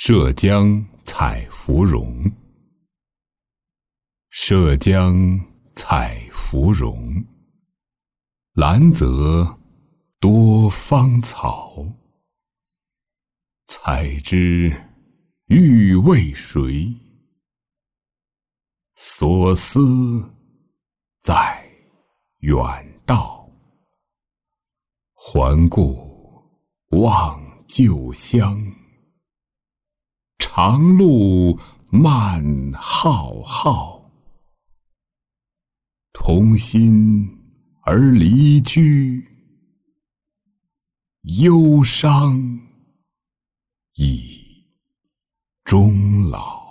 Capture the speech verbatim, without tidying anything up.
涉江采芙蓉。涉江采芙蓉，兰泽多芳草。采之欲为谁？所思在远道。环顾望旧乡，长路漫浩浩。同心而离居，忧伤已终老。